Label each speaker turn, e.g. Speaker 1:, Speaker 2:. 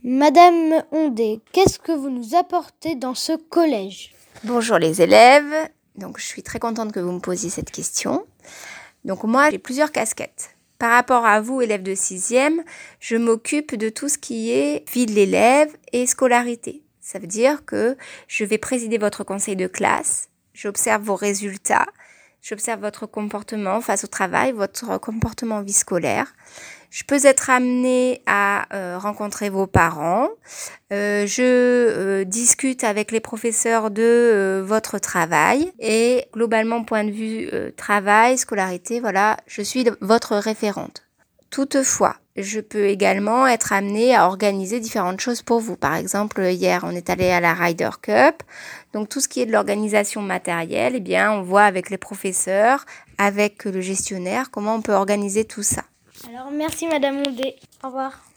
Speaker 1: Madame Ondé, qu'est-ce que vous nous apportez dans ce collège ?
Speaker 2: Bonjour les élèves, donc je suis très contente que vous me posiez cette question. Donc moi j'ai plusieurs casquettes. Par rapport à vous, élèves de 6e, je m'occupe de tout ce qui est vie de l'élève et scolarité. Ça veut dire que je vais présider votre conseil de classe, j'observe vos résultats, j'observe votre comportement face au travail, votre comportement en vie scolaire. Je peux être amenée à rencontrer vos parents. Je discute avec les professeurs de votre travail. Et globalement, point de vue travail, scolarité, voilà, je suis votre référente. Toutefois, je peux également être amenée à organiser différentes choses pour vous. Par exemple, hier, on est allé à la Ryder Cup. Donc, tout ce qui est de l'organisation matérielle, eh bien, on voit avec les professeurs, avec le gestionnaire, comment on peut organiser tout ça.
Speaker 1: Alors, merci Madame Ondé. Au revoir.